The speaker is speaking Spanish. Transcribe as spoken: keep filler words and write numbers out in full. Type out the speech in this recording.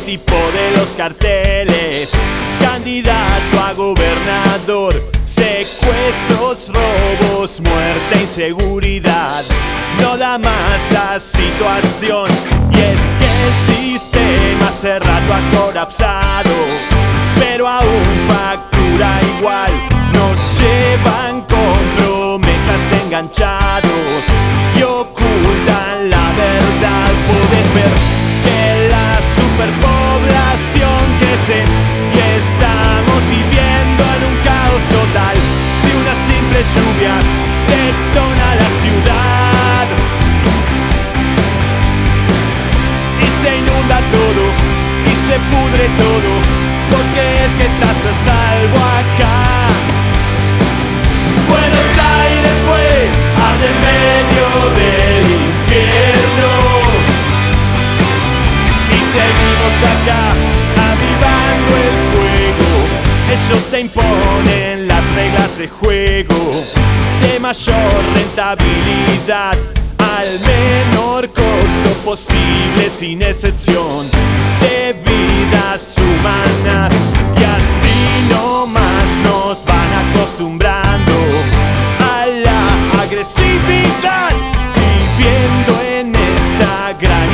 tipo de los carteles, candidato a gobernador, secuestros, robos, muerte, inseguridad. No da más la situación, y es que el sistema hace rato ha colapsado, pero aún factura igual. Nos llevan con promesas enganchados y ocultan la verdad. Puedes ver que la superpoblación crece y estamos viviendo en un caos total. Si una simple lluvia detona la ciudad y se inunda todo y se pudre todo, ¿vos crees que estás a salvo acá? Buenos Aires fue al en medio del infierno y seguimos acá avivando el fuego. Ellos te imponen las reglas de juego, de mayor rentabilidad al menor costo posible, sin excepción de vidas humanas. Y así nomás nos van acostumbrando a la agresividad, viviendo en esta gran